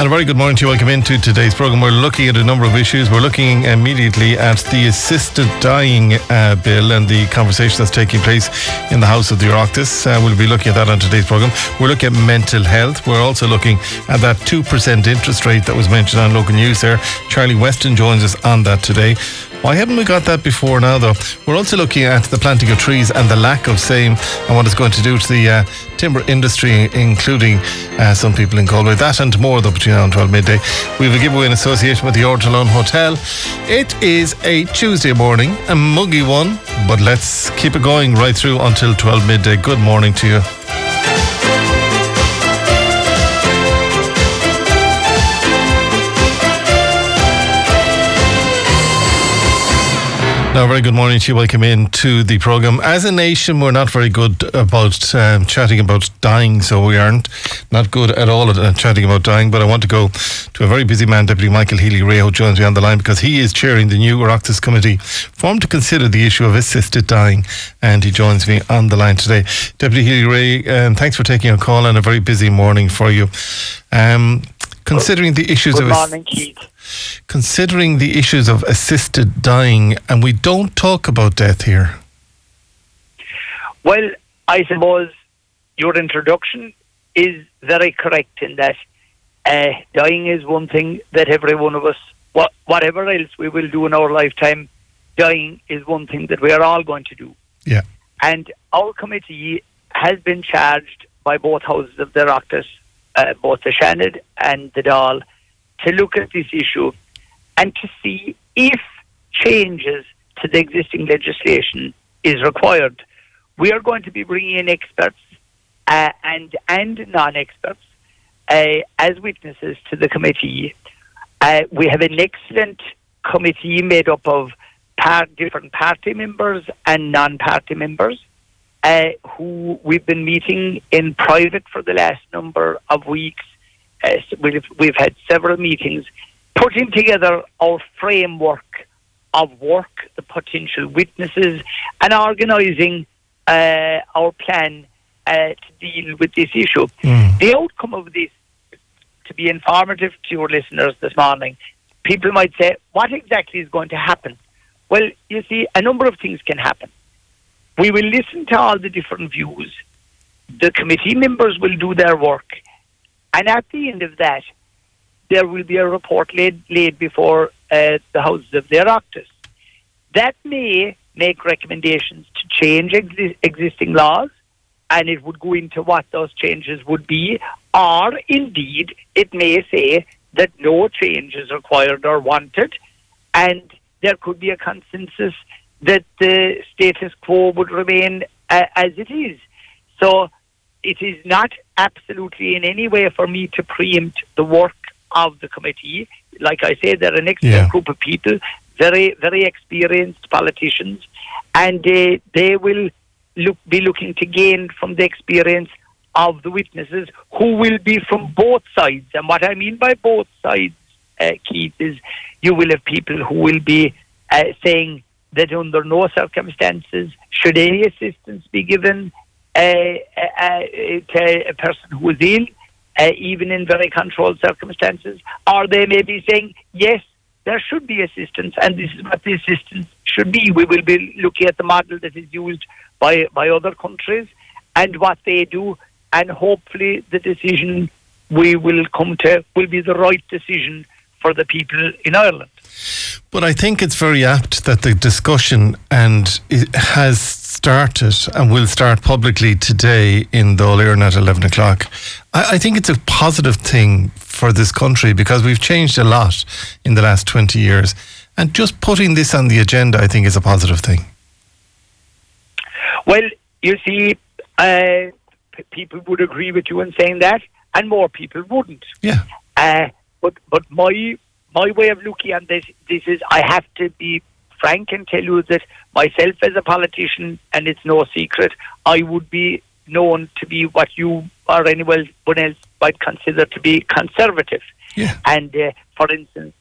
And a very good morning to you. Welcome into today's programme. We're looking at a number of issues. We're looking immediately at the assisted dying bill and the conversation that's taking place in the House of the Oireachtas. We'll be looking at that on today's programme. We're looking at mental health. We're also looking at that 2% interest rate that was mentioned on local news there. Charlie Weston joins us on that today. Why haven't we got that before now, though? We're also looking at the planting of trees and the lack of same and what it's going to do to the timber industry, including some people in Galway. That and more, though, between now and 12 midday. We have a giveaway in association with the Ortolan Hotel. It is a Tuesday morning, a muggy one, but let's keep it going right through until 12 midday. Good morning to you. Now, very good morning to you. Welcome in to the programme. As a nation, we're not very good about chatting about dying, so we aren't not good at all at chatting about dying. But I want to go to a very busy man, Deputy Michael Healy-Rae, who joins me on the line because he is chairing the new Oireachtas committee formed to consider the issue of assisted dying, and he joins me on the line today. Deputy Healy-Rae, thanks for taking a call on a very busy morning for you. Considering the issues Good morning, Keith. Considering the issues of assisted dying, and we don't talk about death here. Well, I suppose your introduction is very correct in that dying is one thing that every one of us, whatever else we will do in our lifetime, dying is one thing that we are all going to do. Yeah. And our committee has been charged by both houses of the Oireachtas, both the Seanad and the Dáil, to look at this issue and to see if changes to the existing legislation is required. We are going to be bringing in experts and non-experts as witnesses to the committee. We have an excellent committee made up of different party members and non-party members who we've been meeting in private for the last number of weeks. We've had several meetings putting together our framework of work, the potential witnesses, and organising our plan to deal with this issue. The outcome of this, to be informative to your listeners this morning, people might say, what exactly is going to happen? Well, you see, a number of things can happen. We will listen to all the different views. The committee members will do their work. And at the end of that, there will be a report laid before the houses of the Oireachtas. That may make recommendations to change existing laws, and it would go into what those changes would be, or indeed it may say that no change is required or wanted, and there could be a consensus that the status quo would remain as it is. So it is not absolutely in any way for me to preempt the work of the committee. Like I say, they're an excellent group of people, very, very experienced politicians, and they will be looking to gain from the experience of the witnesses who will be from both sides. And what I mean by both sides, Keith, is you will have people who will be saying that under no circumstances should any assistance be given to a person who is ill, even in very controlled circumstances, or they may be saying, yes, there should be assistance, and this is what the assistance should be. We will be looking at the model that is used by other countries and what they do, and hopefully the decision we will come to will be the right decision for the people in Ireland. But I think it's very apt that the discussion has started and will start publicly today in Dáil Éireann at 11 o'clock. I think it's a positive thing for this country because we've changed a lot in the last 20 years. And just putting this on the agenda, I think, is a positive thing. Well, you see, people would agree with you in saying that, and more people wouldn't. Yeah. But my way of looking at this is I have to be frank and tell you that myself as a politician, and it's no secret, I would be known to be what you or anyone else might consider to be conservative. Yeah. And for instance,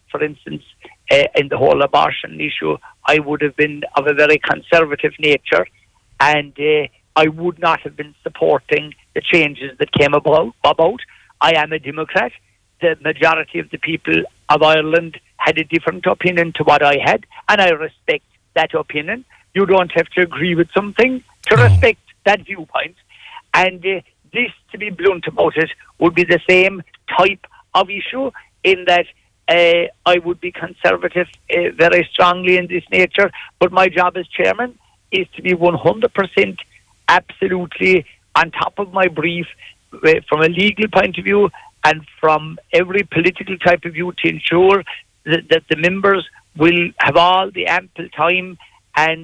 in the whole abortion issue, I would have been of a very conservative nature, and I would not have been supporting the changes that came about. I am a Democrat. the majority of the people of Ireland had a different opinion to what I had, and I respect that opinion. You don't have to agree with something to respect that viewpoint. And this, to be blunt about it, would be the same type of issue in that I would be conservative very strongly in this nature, but my job as chairman is to be 100% absolutely on top of my brief from a legal point of view and from every political type of view to ensure that the members will have all the ample time and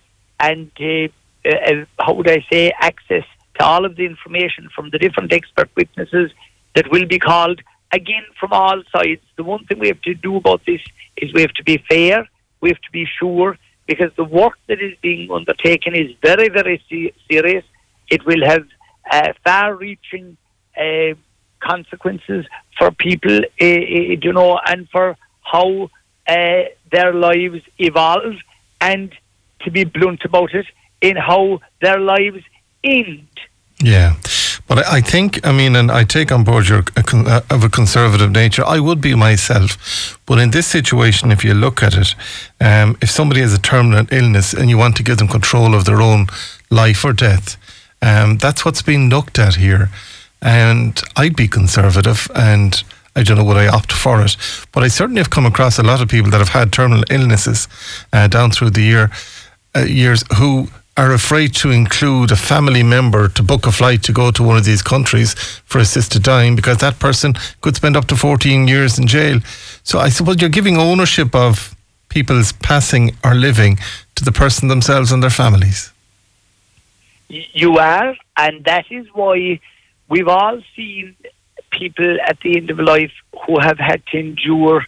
how would I say, access to all of the information from the different expert witnesses that will be called, again, from all sides. The one thing we have to do about this is we have to be fair, we have to be sure, because the work that is being undertaken is very, very serious. It will have far-reaching consequences for people, and for how their lives evolve, and to be blunt about it, in how their lives end. Yeah, but I think, and I take on board your of a conservative nature. I would be myself, but in this situation, if you look at it, if somebody has a terminal illness and you want to give them control of their own life or death, that's what's being looked at here. And I'd be conservative, and I don't know would I opt for it, but I certainly have come across a lot of people that have had terminal illnesses down through the years who are afraid to include a family member to book a flight to go to one of these countries for assisted dying, because that person could spend up to 14 years in jail. So I suppose you're giving ownership of people's passing or living to the person themselves and their families. You are, and that is why we've all seen people at the end of life who have had to endure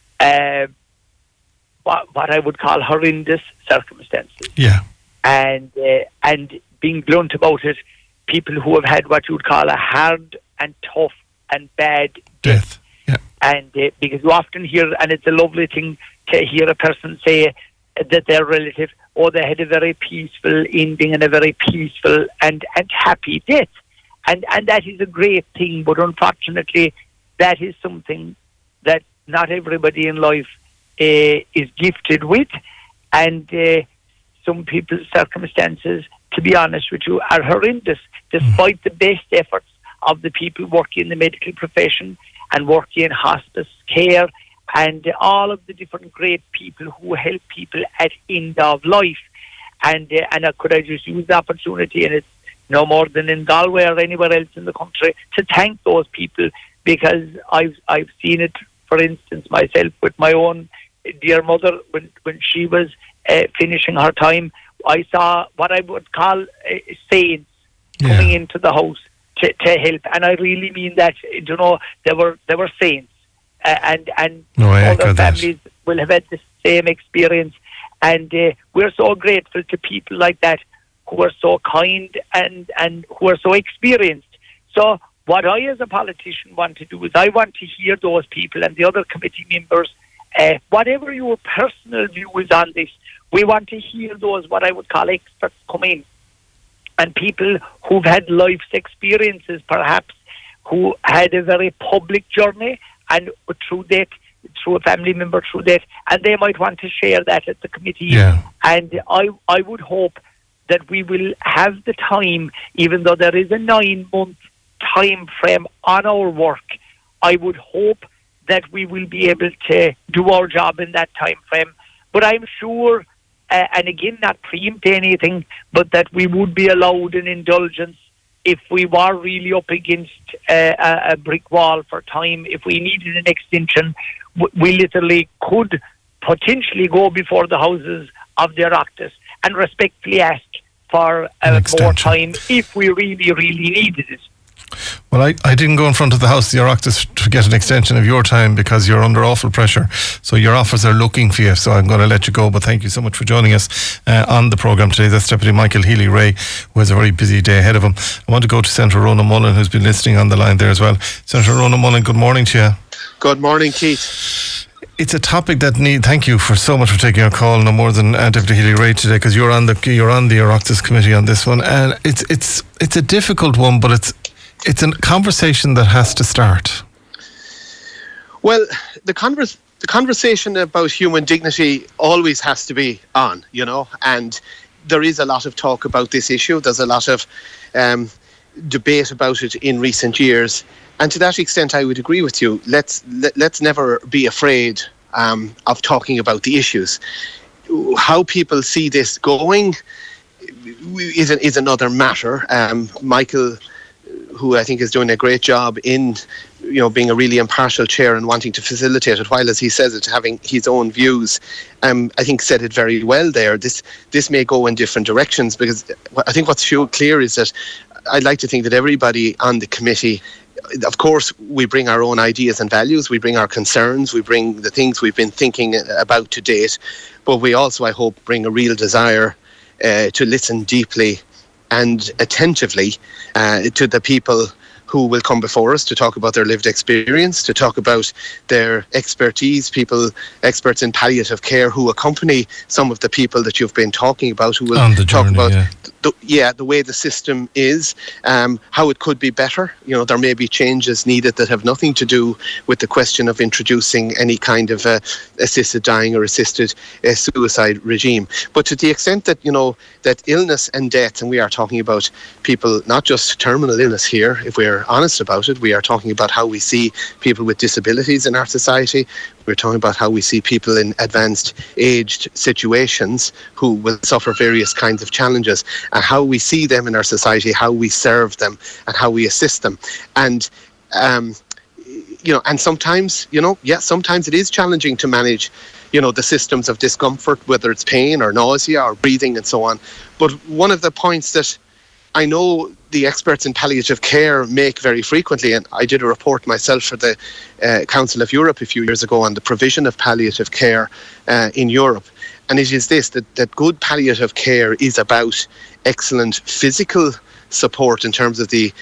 what I would call horrendous circumstances. Yeah. And being blunt about it, people who have had what you would call a hard and tough and bad death. Yeah. And because you often hear, and it's a lovely thing to hear a person say that their relative, they had a very peaceful ending and a very peaceful and happy death. And that is a great thing, but unfortunately, that is something that not everybody in life is gifted with. And some people's circumstances, to be honest with you, are horrendous, despite the best efforts of the people working in the medical profession and working in hospice care and all of the different great people who help people at end of life. And could I just use the opportunity, and it's no more than in Galway or anywhere else in the country, to thank those people, because I've seen it, for instance, myself with my own dear mother when she was finishing her time. I saw what I would call saints coming into the house to help, and I really mean that. They were saints, and other families will have had the same experience, and we're so grateful to people like that who are so kind and who are so experienced. So what I as a politician want to do is I want to hear those people and the other committee members, whatever your personal view is on this, we want to hear those, what I would call experts, come in. And people who've had life's experiences, perhaps, who had a very public journey and through a family member through that, and they might want to share that at the committee. Yeah. And I would hope that we will have the time, even though there is a 9-month time frame on our work, I would hope that we will be able to do our job in that time frame. But I'm sure, and again, not preempt anything, but that we would be allowed an indulgence if we were really up against a brick wall for time. If we needed an extension, we literally could potentially go before the houses of the Oireachtas and respectfully ask for more time if we really, really needed it. Well, I didn't go in front of the House of the Oireachtas to get an extension of your time because you're under awful pressure. So your office are looking for you. So I'm going to let you go. But thank you so much for joining us on the programme today. That's Deputy Michael Healy-Rae, who has a very busy day ahead of him. I want to go to Senator Ronan Mullen, who's been listening on the line there as well. Senator Ronan Mullen, good morning to you. Good morning, Keith. It's a topic that thank you for so much for taking our call, no more than Deputy Healy-Rae today, because you're on the Oireachtas committee on this one, and it's a difficult one, but it's a conversation that has to start. Well, the conversation about human dignity always has to be on, and there is a lot of talk about this issue. There's a lot of debate about it in recent years. And to that extent, I would agree with you. Let's never be afraid of talking about the issues. How people see this going is another matter. Michael, who I think is doing a great job in being a really impartial chair and wanting to facilitate it, while, as he says it, having his own views, I think said it very well there. This may go in different directions, because I think what's clear is that I'd like to think that everybody on the committee, of course, we bring our own ideas and values, we bring our concerns, we bring the things we've been thinking about to date, but we also, I hope, bring a real desire to listen deeply and attentively to the people who will come before us to talk about their lived experience, to talk about their expertise, experts in palliative care who accompany some of the people that you've been talking about, who will talk about the way the system is, how it could be better. There may be changes needed that have nothing to do with the question of introducing any kind of assisted dying or assisted suicide regime. But to the extent that, that illness and death, and we are talking about people, not just terminal illness here, if we're honest about it, we are talking about how we see people with disabilities in our society. We're talking about how we see people in advanced aged situations who will suffer various kinds of challenges, and how we see them in our society, how we serve them and how we assist them. And and sometimes, sometimes it is challenging to manage the systems of discomfort, whether it's pain or nausea or breathing and so on. But one of the points that I know the experts in palliative care make very frequently, and I did a report myself for the Council of Europe a few years ago on the provision of palliative care in Europe. And it is this, that good palliative care is about excellent physical support in terms of the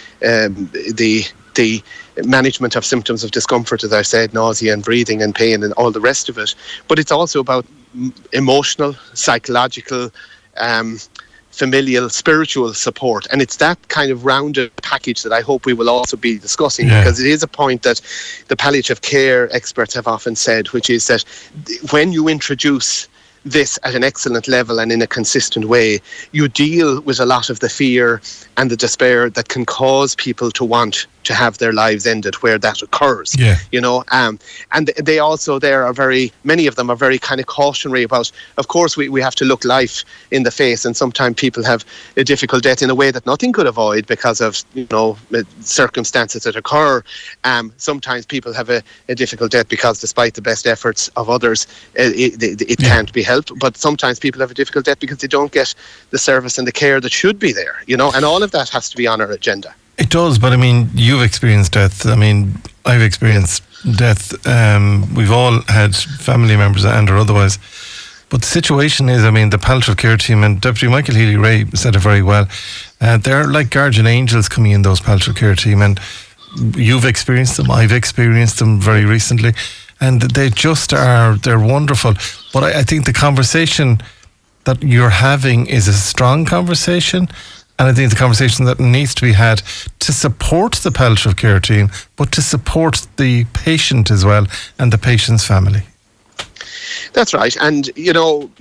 management of symptoms of discomfort, as I said, nausea and breathing and pain and all the rest of it. But it's also about emotional, psychological, familial, spiritual support. And it's that kind of rounded package that I hope we will also be discussing, because it is a point that the palliative care experts have often said, which is that when you introduce this at an excellent level and in a consistent way, you deal with a lot of the fear and the despair that can cause people to want to have their lives ended where that occurs. And they also many of them are very kind of cautionary about, of course we have to look life in the face, and sometimes people have a difficult death in a way that nothing could avoid because of circumstances that occur. Sometimes people have a difficult death because, despite the best efforts of others, it can't be helped. But sometimes people have a difficult death because they don't get the service and the care that should be there, and all of that has to be on our agenda. It does, but you've experienced death. I've experienced death. We've all had family members and or otherwise. But the situation is, the palliative care team, and Deputy Michael Healy-Rae said it very well, they're like guardian angels coming in, those palliative care team, and you've experienced them, I've experienced them very recently, and they just they're wonderful. But I think the conversation that you're having is a strong conversation, and I think the conversation that needs to be had to support the palliative care team, but to support the patient as well and the patient's family. That's right, and it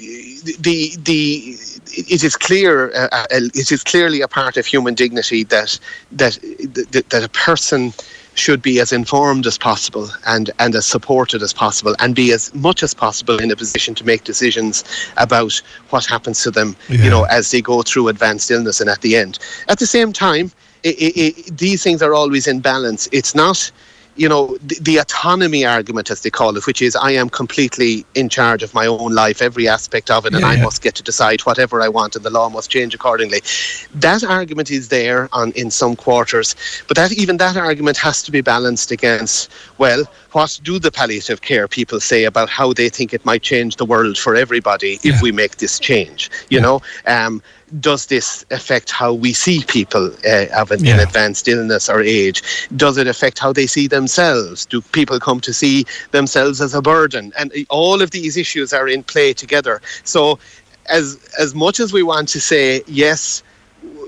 is clear. It is clearly a part of human dignity that a person should be as informed as possible and as supported as possible, and be as much as possible in a position to make decisions about what happens to them, as they go through advanced illness and at the end. At the same time, these things are always in balance. It's not, the autonomy argument, as they call it, which is I am completely in charge of my own life, every aspect of it, and I must get to decide whatever I want, and the law must change accordingly. That argument is there in some quarters, but even that argument has to be balanced against, well, what do the palliative care people say about how they think it might change the world for everybody if we make this change? Does this affect how we see people in advanced illness or age? Does it affect how they see themselves? Do people come to see themselves as a burden? And all of these issues are in play together. So as much as we want to say, yes,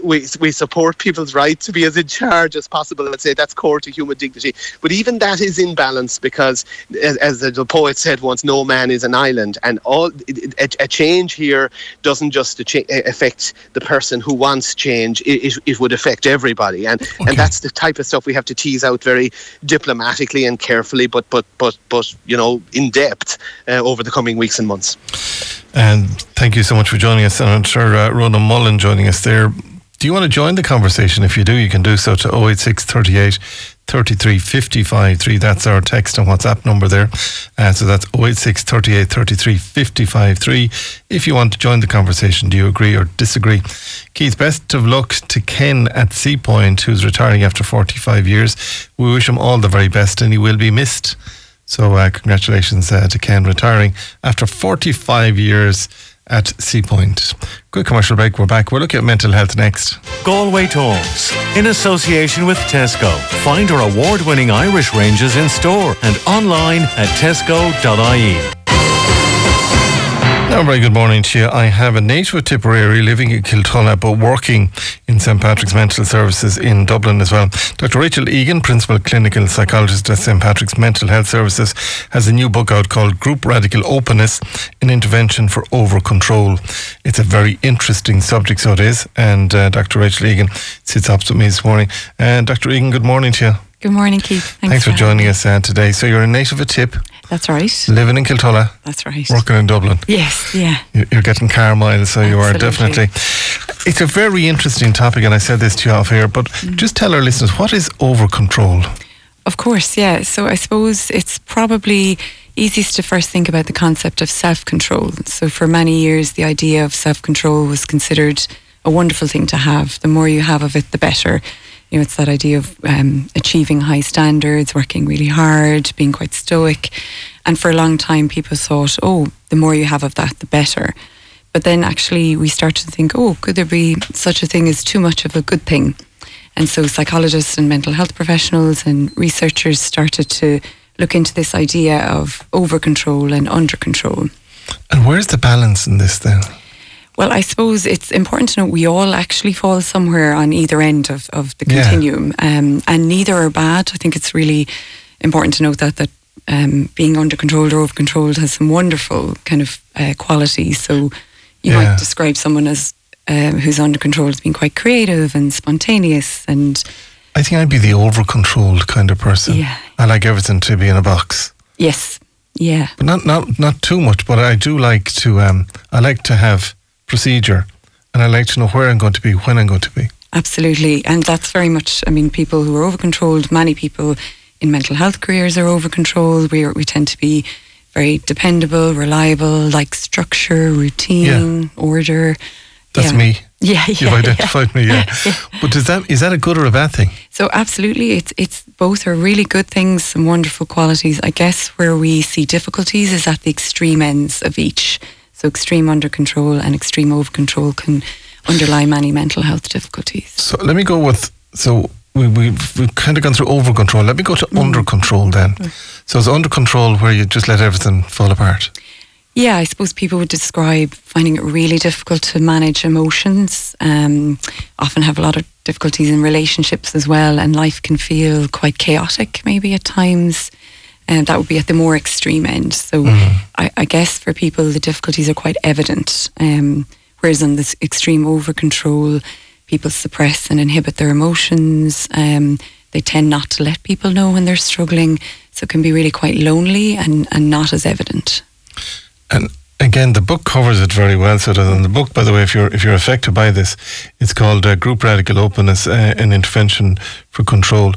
we support people's right to be as in charge as possible. Let's say that's core to human dignity. But even that is in balance because, as the poet said once, no man is an island. And a change here doesn't just affect the person who wants change. It would affect everybody. And that's the type of stuff we have to tease out very diplomatically and carefully, but in depth over the coming weeks and months. And thank you so much for joining us, Senator Rona Mullen joining us there. Do you want to join the conversation? If you do, you can do so to 086 38 33 55 3. That's our text and WhatsApp number there. So that's 086 38 33 55 3. If you want to join the conversation, do you agree or disagree? Keith, best of luck to Ken at Seapoint, who's retiring after 45 years. We wish him all the very best, and he will be missed. So congratulations to Ken retiring after 45 years at Seapoint. Quick commercial break, we're back. We're looking at mental health next. Galway Talks, in association with Tesco. Find our award-winning Irish ranges in store and online at tesco.ie. Now, very good morning to you. I have a native of Tipperary living in Kiltulla but working in St. Patrick's Mental Services in Dublin as well. Dr. Rachel Egan, Principal Clinical Psychologist at St. Patrick's Mental Health Services, has a new book out called Group Radical Openness, an Intervention for Over-Control. It's a very interesting subject, so it is. And Dr. Rachel Egan sits opposite me this morning. And Dr. Egan, good morning to you. Good morning, Keith. Thanks for joining us today. So you're a native of Tip. That's right. Living in Kiltulla. That's right. Working in Dublin. Yes, yeah. You're getting car miles, so you are definitely. It's a very interesting topic, and I said this to you off air, but just tell our listeners, what is over-control? Of course, yeah. So I suppose it's probably easiest to first think about the concept of self-control. So for many years, the idea of self-control was considered a wonderful thing to have. The more you have of it, the better. You know, it's that idea of achieving high standards, working really hard, being quite stoic. And for a long time, people thought, the more you have of that, the better. But then actually we started to think, could there be such a thing as too much of a good thing? And so psychologists and mental health professionals and researchers started to look into this idea of over-control and under-control. And where's the balance in this then? Well, I suppose it's important to note we all actually fall somewhere on either end of the continuum, and neither are bad. I think it's really important to note that being under-controlled or over-controlled has some wonderful kind of qualities. So you might describe someone as who's under-controlled as being quite creative and spontaneous. And I think I'd be the over-controlled kind of person. Yeah. I like everything to be in a box. Yes, yeah. But not too much, but I do like to, I like to have procedure, and I like to know where I'm going to be, when I'm going to be. Absolutely, and that's very much, people who are over-controlled, many people in mental health careers are over-controlled. We tend to be very dependable, reliable, like structure, routine, order. That's me. Yeah. You've identified me, yeah. But is that a good or a bad thing? So absolutely, it's both are really good things, some wonderful qualities. I guess where we see difficulties is at the extreme ends of each. So extreme under control and extreme over control can underlie many mental health difficulties. So let me go with, we've kind of gone through over control. Let me go to under control then. So it's under control where you just let everything fall apart. Yeah, I suppose people would describe finding it really difficult to manage emotions, often have a lot of difficulties in relationships as well, and life can feel quite chaotic maybe at times. And that would be at the more extreme end. So I guess for people, the difficulties are quite evident. Whereas on this extreme over-control, people suppress and inhibit their emotions. They tend not to let people know when they're struggling. So it can be really quite lonely and not as evident. And again, the book covers it very well. So the book, by the way, if you're affected by this, it's called Group Radical Openness, an Intervention for Control.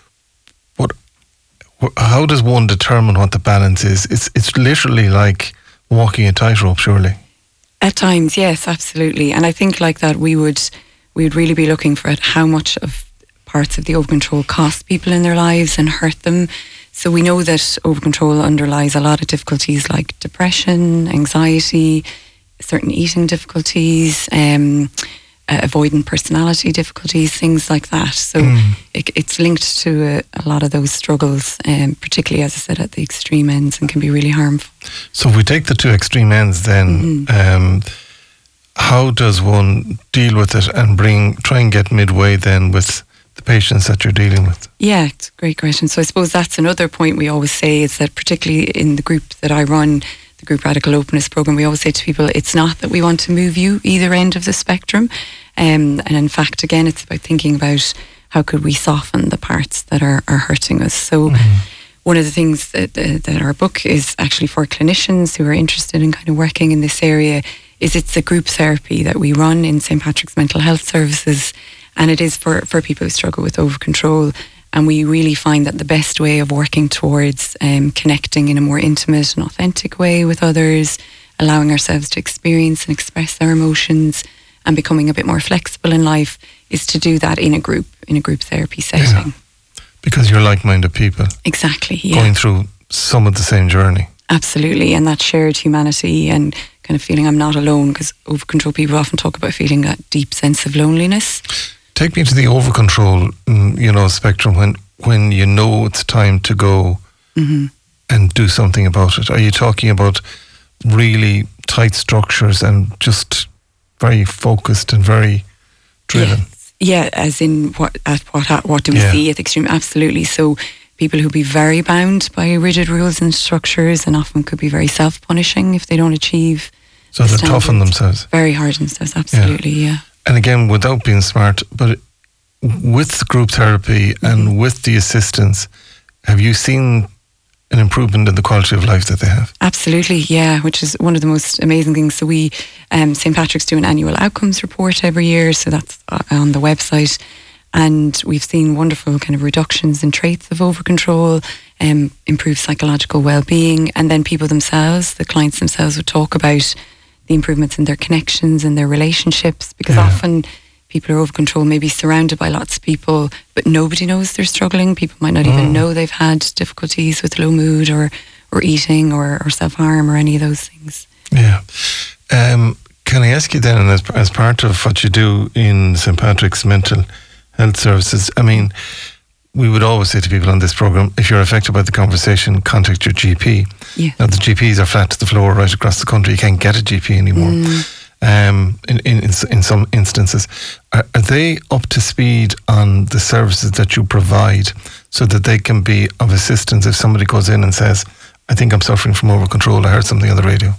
How does one determine what the balance is? It's literally like walking a tightrope, surely. At times, yes, absolutely. And I think like that we would really be looking for how much of parts of the over-control cost people in their lives and hurt them. So we know that over-control underlies a lot of difficulties like depression, anxiety, certain eating difficulties, avoidant personality difficulties, things like that. So it's linked to a lot of those struggles, particularly, as I said, at the extreme ends, and can be really harmful. So if we take the two extreme ends then, how does one deal with it and try and get midway then with the patients that you're dealing with? Yeah, it's a great question. So I suppose that's another point we always say, is that particularly in the group that I run, the Group Radical Openness Programme, we always say to people, it's not that we want to move you either end of the spectrum. And in fact, again, it's about thinking about how could we soften the parts that are hurting us. So one of the things that our book is actually for clinicians who are interested in kind of working in this area is it's a group therapy that we run in St. Patrick's Mental Health Services, and it is for people who struggle with over-control. And we really find that the best way of working towards connecting in a more intimate and authentic way with others, allowing ourselves to experience and express our emotions and becoming a bit more flexible in life, is to do that in a group therapy setting. Yeah. Because you're like-minded people. Exactly, yeah. Going through some of the same journey. Absolutely, and that shared humanity and kind of feeling I'm not alone, because over-control people often talk about feeling that deep sense of loneliness. Take me to the over-control, spectrum when you know it's time to go and do something about it. Are you talking about really tight structures and just very focused and very driven? Yeah, as in what do we see at the extreme? Absolutely. So people who be very bound by rigid rules and structures, and often could be very self-punishing if they don't achieve. So they toughen themselves. Very hard on themselves, absolutely, yeah. And again, without being smart, but with group therapy and with the assistance, have you seen an improvement in the quality of life that they have? Absolutely, yeah, which is one of the most amazing things. So we, St. Patrick's do an annual outcomes report every year, so that's on the website. And we've seen wonderful kind of reductions in traits of over-control, improved psychological well-being, and then people themselves, the clients themselves, would talk about the improvements in their connections and their relationships, because often people are over-control, maybe surrounded by lots of people, but nobody knows they're struggling. People might not even know they've had difficulties with low mood or eating or self-harm or any of those things. Yeah. Can I ask you then, as part of what you do in St. Patrick's Mental Health Services, I mean, we would always say to people on this programme, if you're affected by the conversation, contact your GP. Yeah. Now, the GPs are flat to the floor right across the country. You can't get a GP anymore. In some instances. Are they up to speed on the services that you provide so that they can be of assistance if somebody goes in and says, I think I'm suffering from over-control, I heard something on the radio?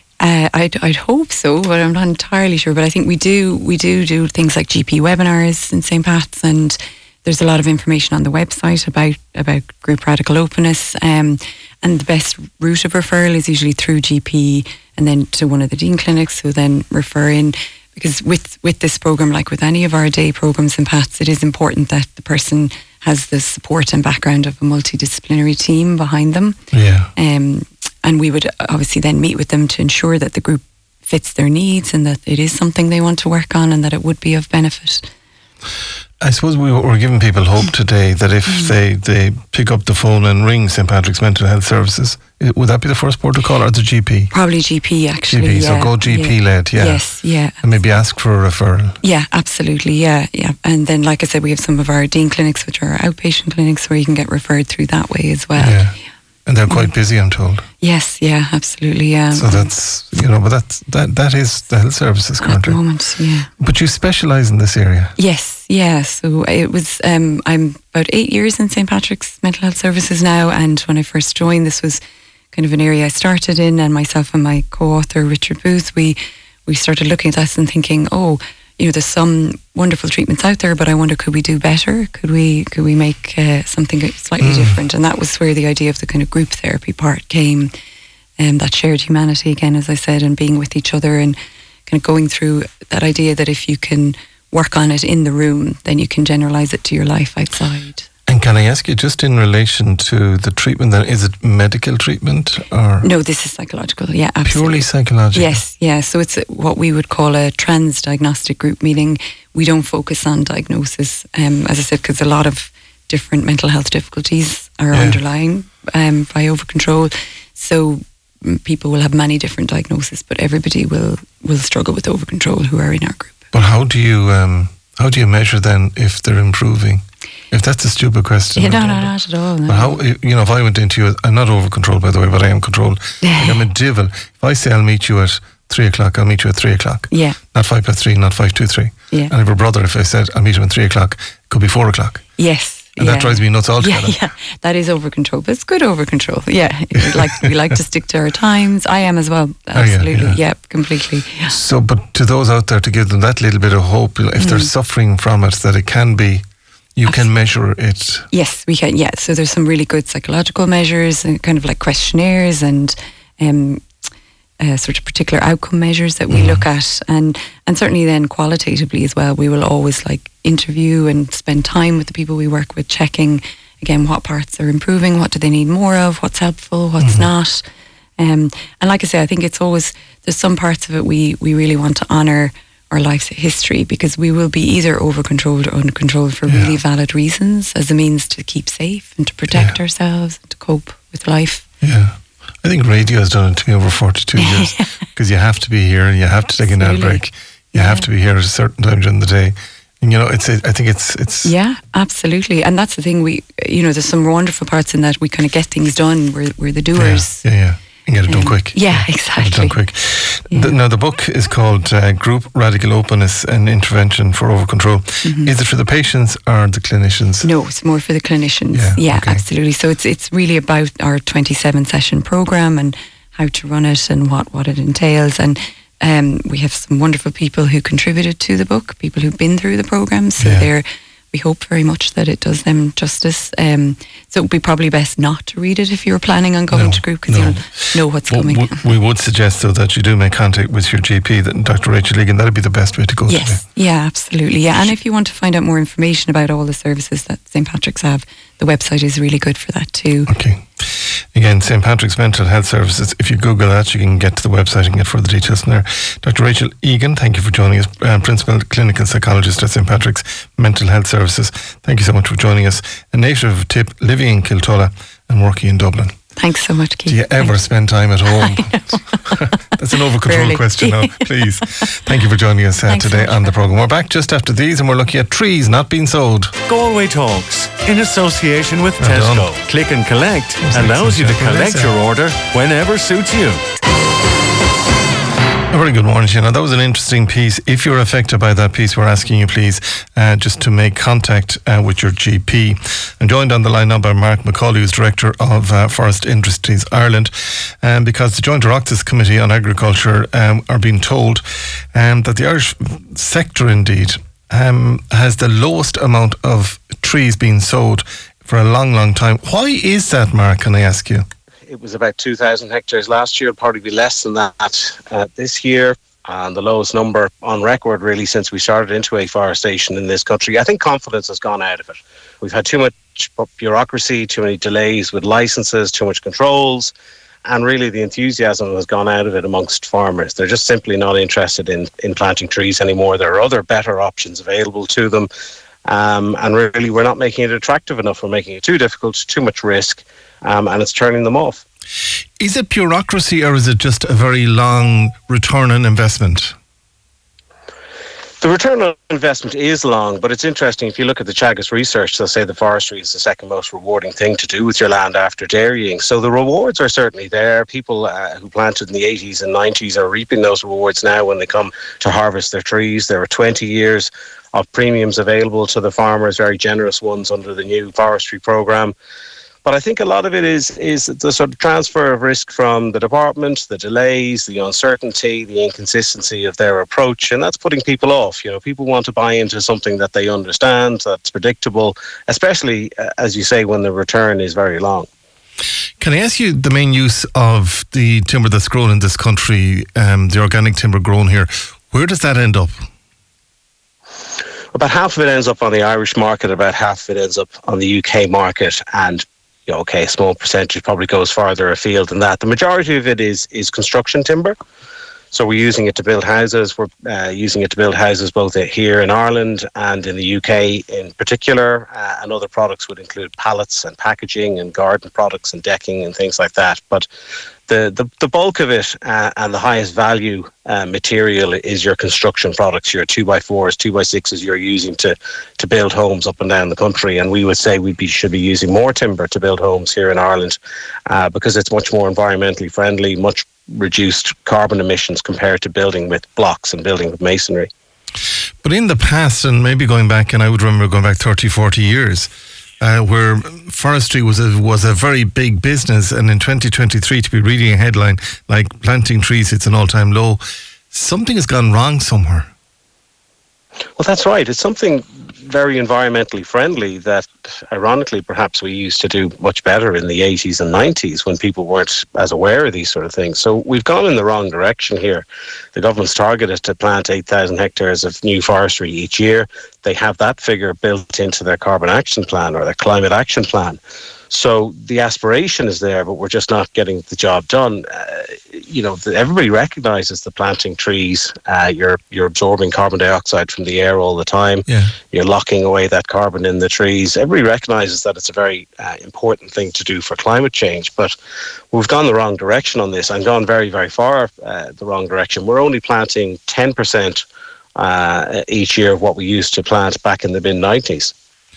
I'd hope so, but I'm not entirely sure. But I think we do things like GP webinars in St. Pat's, and there's a lot of information on the website about Group Radical Openness, and the best route of referral is usually through GP and then to one of the Dean clinics, who then refer in. Because with this programme, like with any of our day programmes in Pat's, it is important that the person has the support and background of a multidisciplinary team behind them. Yeah. And we would obviously then meet with them to ensure that the group fits their needs and that it is something they want to work on and that it would be of benefit. I suppose we're giving people hope today that if they pick up the phone and ring St. Patrick's Mental Health Services, would that be the first port of call, or the GP? Probably GP, actually. GP, so go GP-led, Yes, yeah. And maybe ask for a referral. Yeah, absolutely, yeah. And then, like I said, we have some of our Dean clinics, which are our outpatient clinics, where you can get referred through that way as well. Yeah. And they're quite busy, I'm told. Yes, yeah, absolutely, yeah. So that's, but that is the health services currently. At the moment, yeah. But you specialise in this area? Yes, yeah. So it was, I'm about 8 years in St. Patrick's Mental Health Services now, and when I first joined, this was kind of an area I started in, and myself and my co-author, Richard Booth, we started looking at this and thinking, there's some wonderful treatments out there, but I wonder, could we do better? Could we make something slightly different? And that was where the idea of the kind of group therapy part came, and that shared humanity again, as I said, and being with each other and kind of going through that idea that if you can work on it in the room, then you can generalise it to your life outside. And can I ask you, just in relation to the treatment, then, is it medical treatment or? No, this is psychological, yeah, absolutely. Purely psychological? Yes, yeah. So it's what we would call a trans-diagnostic group, meaning we don't focus on diagnosis, as I said, because a lot of different mental health difficulties are underlying by over-control. So people will have many different diagnoses, but everybody will struggle with over-control who are in our group. But how do you measure then if they're improving? If that's a stupid question. Yeah, no, not at all. No. But how, if I went into you, I'm not over-controlled, by the way, but I am controlled. Like I'm a devil. If I say I'll meet you at 3 o'clock, I'll meet you at 3 o'clock. Yeah. Not 3:05, not 5:23. Yeah. And if a brother, if I said I'll meet him at 3 o'clock, it could be 4 o'clock. Yes. And that drives me nuts altogether. Yeah, that is over control, but it's good over control. Yeah, we like to stick to our times. I am as well, absolutely. Yeah, completely. Yeah. So, but to those out there, to give them that little bit of hope, if they're suffering from it, that it can be, you can measure it. Yes, we can. Yeah, so there's some really good psychological measures and kind of like questionnaires and sort of particular outcome measures that we look at, and certainly then qualitatively as well. We will always like interview and spend time with the people we work with, checking again what parts are improving, what do they need more of, what's helpful, what's not. And like I say, I think it's always, there's some parts of it we really want to honour our life's history, because we will be either over controlled or under controlled for really valid reasons, as a means to keep safe and to protect ourselves and to cope with life. Yeah. I think radio has done it to me over 42 years, because you have to be here and you have to take an ad break. You have to be here at a certain time during the day. And, you know, I think it's... Yeah, absolutely. And that's the thing, there's some wonderful parts in that we kind of get things done. We're the doers. Yeah. And get it done quick. Yeah, exactly. Get it done quick. Yeah. Now, the book is called Group Radical Openness and Intervention for Overcontrol. Is it for the patients or the clinicians? No, it's more for the clinicians. Yeah, okay. Absolutely. So it's really about our 27-session programme and how to run it and what it entails. And we have some wonderful people who contributed to the book, people who've been through the programme. So we hope very much that it does them justice. So it would be probably best not to read it if you were planning on going to group, because you'll know what's coming. We would suggest, though, that you do make contact with your GP, Dr. Rachel Egan. That would be the best way to go. Yes, absolutely. Yeah, and if you want to find out more information about all the services that St. Patrick's have, the website is really good for that too. Okay. Again, St. Patrick's Mental Health Services. If you Google that, you can get to the website and get further details from there. Dr. Rachel Egan, thank you for joining us. Principal Clinical Psychologist at St. Patrick's Mental Health Services. Thank you so much for joining us. A native of Tip, living in Kiltulla and working in Dublin. Thanks so much, Keith. Do you ever spend time at home? That's an over-control question now, please. Thank you for joining us today on the programme. We're back just after these, and we're looking at trees not being sowed. Galway Talks, in association with Tesco. done. Click and Collect allows you to collect your order whenever suits you. A very good morning, Shana. That was an interesting piece. If you're affected by that piece, we're asking you, please, just to make contact with your GP. I'm joined on the line now by Mark McCauley, who's Director of Forest Industries Ireland, because the Joint Oireachtas Committee on Agriculture are being told that the Irish sector, indeed, has the lowest amount of trees being sowed for a long, long time. Why is that, Mark, can I ask you? It was about 2,000 hectares last year. It'll probably be less than that this year. And the lowest number on record, really, since we started into afforestation in this country. I think confidence has gone out of it. We've had too much bureaucracy, too many delays with licenses, too much controls. And really, the enthusiasm has gone out of it amongst farmers. They're just simply not interested in planting trees anymore. There are other better options available to them. And really, we're not making it attractive enough. We're making it too difficult, too much risk. And it's turning them off. Is it bureaucracy, or is it just a very long return on investment? The return on investment is long, but it's interesting. If you look at the Teagasc research, they'll say the forestry is the second most rewarding thing to do with your land after dairying. So the rewards are certainly there. People who planted in the 80s and 90s are reaping those rewards now when they come to harvest their trees. There are 20 years of premiums available to the farmers, very generous ones under the new forestry programme. But I think a lot of it is the sort of transfer of risk from the department, the delays, the uncertainty, the inconsistency of their approach, and that's putting people off. You know, people want to buy into something that they understand, that's predictable, especially, as you say, when the return is very long. Can I ask you the main use of the timber that's grown in this country, the organic timber grown here, where does that end up? About half of it ends up on the Irish market, about half of it ends up on the UK market, and a small percentage probably goes farther afield than that. The majority of it is construction timber. So we're using it to build houses. We're using it to build houses both here in Ireland and in the UK in particular. And other products would include pallets and packaging and garden products and decking and things like that. But the bulk of it and the highest value material is your construction products, your 2x4s, 2x6s you're using to build homes up and down the country. And we would say should be using more timber to build homes here in Ireland because it's much more environmentally friendly, much reduced carbon emissions compared to building with blocks and building with masonry. But in the past, and maybe going back, and I would remember going back 30, 40 years, where forestry was a very big business, and in 2023 to be reading a headline like planting trees, it's an all-time low, something has gone wrong somewhere. Well, that's right. It's something very environmentally friendly that, ironically, perhaps we used to do much better in the 80s and 90s when people weren't as aware of these sort of things. So we've gone in the wrong direction here. The government's target is to plant 8,000 hectares of new forestry each year. They have that figure built into their carbon action plan or their climate action plan. So the aspiration is there, but we're just not getting the job done. Everybody recognises the planting trees. You're absorbing carbon dioxide from the air all the time. Yeah. You're locking away that carbon in the trees. Everybody recognises that it's a very important thing to do for climate change. But we've gone the wrong direction on this and gone very, very far the wrong direction. We're only planting 10% each year of what we used to plant back in the mid-90s.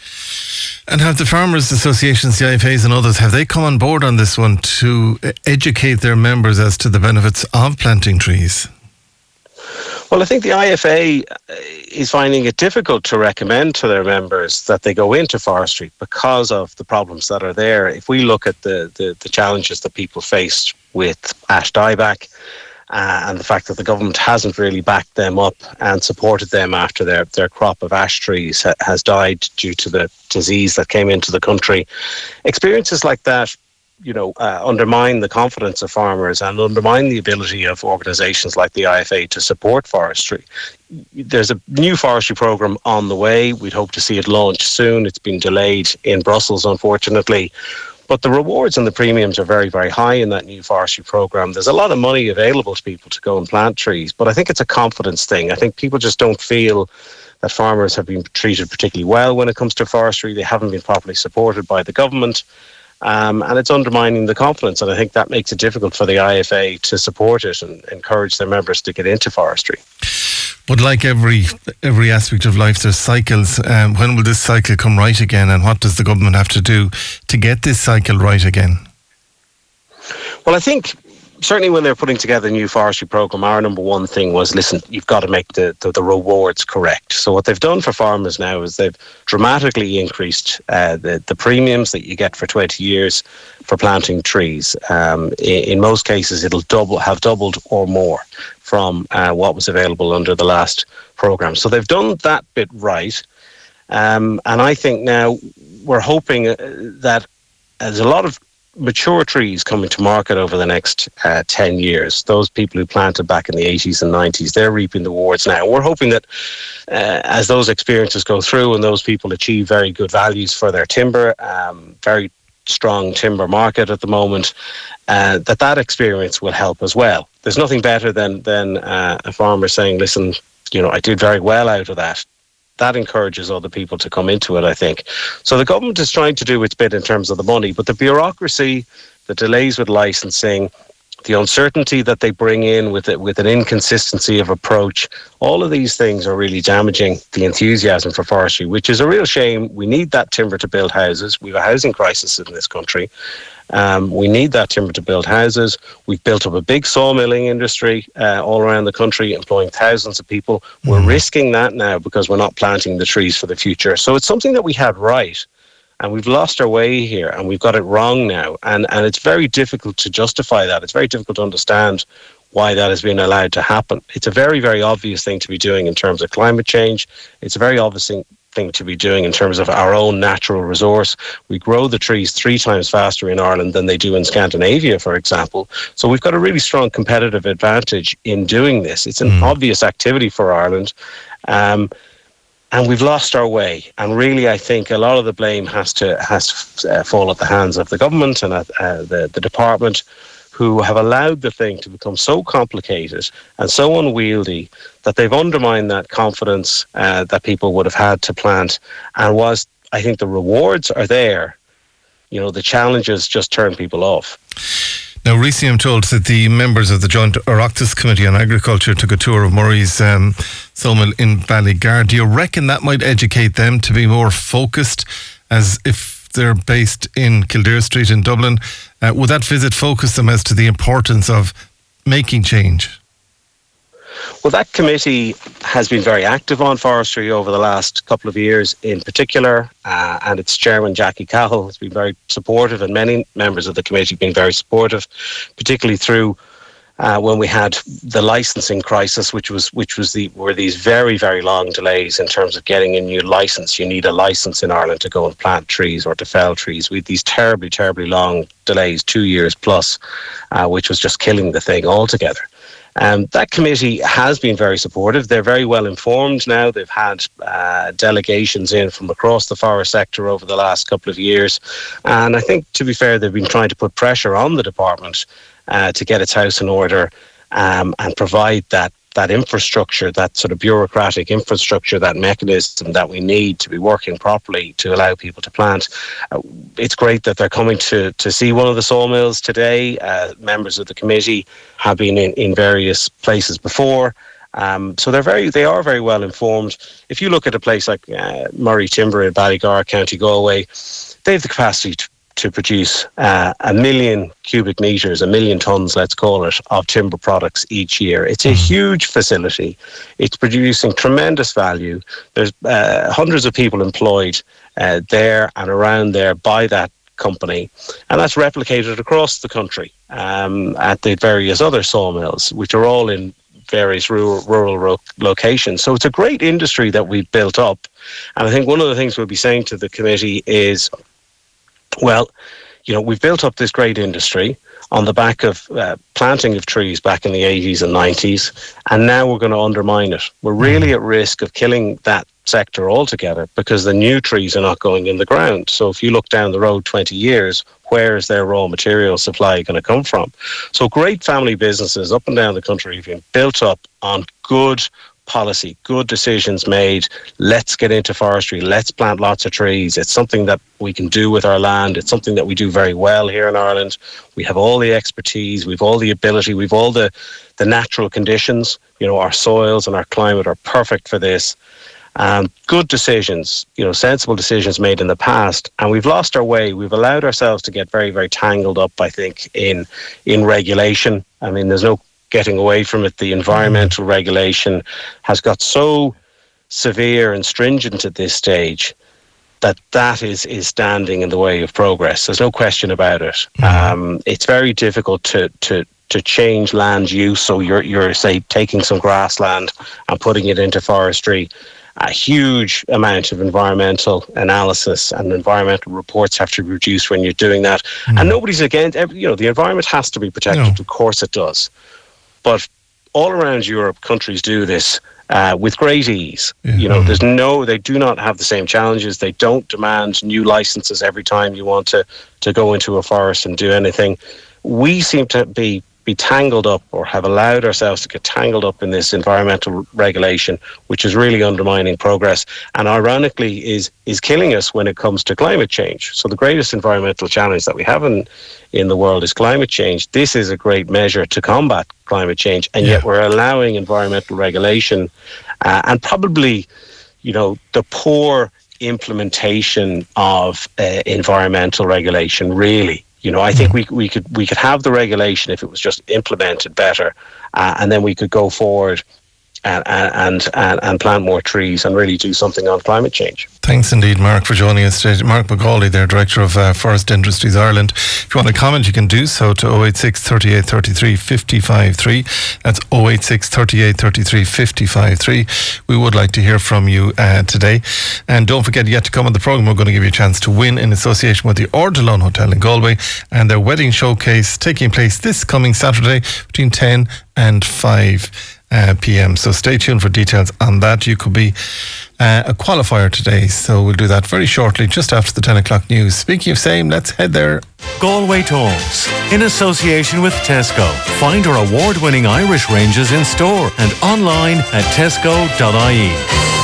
And have the Farmers Associations, the IFAs and others, have they come on board on this one to educate their members as to the benefits of planting trees? Well, I think the IFA is finding it difficult to recommend to their members that they go into forestry because of the problems that are there. If we look at the challenges that people faced with ash dieback, and the fact that the government hasn't really backed them up and supported them after their crop of ash trees has died due to the disease that came into the country. Experiences like that, undermine the confidence of farmers and undermine the ability of organisations like the IFA to support forestry. There's a new forestry programme on the way. We'd hope to see it launched soon. It's been delayed in Brussels, unfortunately. But the rewards and the premiums are very, very high in that new forestry programme. There's a lot of money available to people to go and plant trees, but I think it's a confidence thing. I think people just don't feel that farmers have been treated particularly well when it comes to forestry. They haven't been properly supported by the government, and it's undermining the confidence. And I think that makes it difficult for the IFA to support it and encourage their members to get into forestry. But like every aspect of life, there's cycles. When will this cycle come right again, and what does the government have to do to get this cycle right again? Well, I think certainly when they're putting together a new forestry programme, our number one thing was, listen, you've got to make the rewards correct. So what they've done for farmers now is they've dramatically increased the premiums that you get for 20 years for planting trees. In most cases, it'll have doubled or more from what was available under the last programme. So they've done that bit right. And I think now we're hoping that there's a lot of mature trees coming to market over the next 10 years. Those people who planted back in the 80s and 90s, they're reaping the rewards now. We're hoping that as those experiences go through and those people achieve very good values for their timber, very strong timber market at the moment, that experience will help as well. There's nothing better than a farmer saying, listen, I did very well out of that. That encourages other people to come into it, I think. So the government is trying to do its bit in terms of the money, but the bureaucracy, the delays with licensing, the uncertainty that they bring in with an inconsistency of approach, all of these things are really damaging the enthusiasm for forestry, which is a real shame. We need that timber to build houses. We have a housing crisis in this country. We need that timber to build houses. We've built up a big sawmilling industry all around the country, employing thousands of people. We're risking that now because we're not planting the trees for the future. So it's something that we had right, and we've lost our way here, and we've got it wrong now. And it's very difficult to justify that. It's very difficult to understand why that has been allowed to happen. It's a very, very obvious thing to be doing in terms of climate change. It's a very obvious thing to be doing in terms of our own natural resource. We grow the trees 3 times faster in Ireland than they do in Scandinavia, for example. So we've got a really strong competitive advantage in doing this. It's an obvious activity for Ireland. And we've lost our way. And really, I think a lot of the blame has to fall at the hands of the government and at the department, who have allowed the thing to become so complicated and so unwieldy that they've undermined that confidence that people would have had to plant. And I think the rewards are there, the challenges just turn people off. Now, recently I'm told that the members of the Joint Oireachtas Committee on Agriculture took a tour of Murray's sawmill in Ballygar. Do you reckon that might educate them to be more focused, as if they're based in Kildare Street in Dublin? Would that visit focus them as to the importance of making change? Well, that committee has been very active on forestry over the last couple of years in particular, and its chairman, Jackie Cahill, has been very supportive, and many members of the committee have been very supportive, particularly through when we had the licensing crisis, were these very, very long delays in terms of getting a new license. You need a license in Ireland to go and plant trees or to fell trees. We had these terribly, terribly long delays, 2 years plus, which was just killing the thing altogether. That committee has been very supportive. They're very well informed now. They've had delegations in from across the forest sector over the last couple of years. And I think, to be fair, they've been trying to put pressure on the department to get its house in order and provide that infrastructure, that sort of bureaucratic infrastructure, that mechanism that we need to be working properly to allow people to plant. It's great that they're coming to see one of the sawmills today. Members of the committee have been in various places before. So they are very well informed. If you look at a place like Murray Timber in Ballygar, County Galway, they have the capacity to produce 1 million cubic metres, 1 million tonnes, let's call it, of timber products each year. It's a huge facility. It's producing tremendous value. There's hundreds of people employed there and around there by that company, and that's replicated across the country at the various other sawmills, which are all in various rural locations. So it's a great industry that we've built up. And I think one of the things we'll be saying to the committee is, well, we've built up this great industry on the back of planting of trees back in the 80s and 90s, and now we're going to undermine it. We're really at risk of killing that sector altogether because the new trees are not going in the ground. So if you look down the road 20 years, where is their raw material supply going to come from? So great family businesses up and down the country have been built up on good policy, good decisions made. Let's get into forestry. Let's plant lots of trees. It's something that we can do with our land. It's something that we do very well here in Ireland. We have all the expertise. We've all the ability. We've all the natural conditions. Our soils and our climate are perfect for this. Good decisions, sensible decisions made in the past, and we've lost our way. We've allowed ourselves to get very, very tangled up, I think, in regulation. I mean, there's no getting away from it. The environmental regulation has got so severe and stringent at this stage that is standing in the way of progress. There's no question about it. It's very difficult to change land use. So you're say taking some grassland and putting it into forestry. A huge amount of environmental analysis and environmental reports have to be produced when you're doing that. And nobody's against. The environment has to be protected. No. Of course it does. But all around Europe, countries do this with great ease. Yeah. They do not have the same challenges. They don't demand new licenses every time you want to go into a forest and do anything. We seem to be tangled up, or have allowed ourselves to get tangled up in this environmental regulation, which is really undermining progress, and ironically is killing us when it comes to climate change. So the greatest environmental challenge that we have in the world is climate change. This is a great measure to combat climate change, and yet we're allowing environmental regulation and probably, the poor implementation of environmental regulation, really. I think we could have the regulation if it was just implemented better, and then we could go forward and plant more trees and really do something on climate change. Thanks indeed, Mark, for joining us today. Mark McGauley, there, Director of Forest Industries Ireland. If you want to comment, you can do so to 086 38 33 55 3. That's 086 38 33 55 3. We would like to hear from you today. And don't forget, yet to come on the programme, we're going to give you a chance to win in association with the Ordelon Hotel in Galway and their wedding showcase taking place this coming Saturday between 10 and 5 p.m. So stay tuned for details on that. You could be a qualifier today, so we'll do that very shortly, just after the 10 o'clock news. Speaking of same, let's head there. Galway Talks, in association with Tesco. Find our award-winning Irish ranges in store and online at tesco.ie.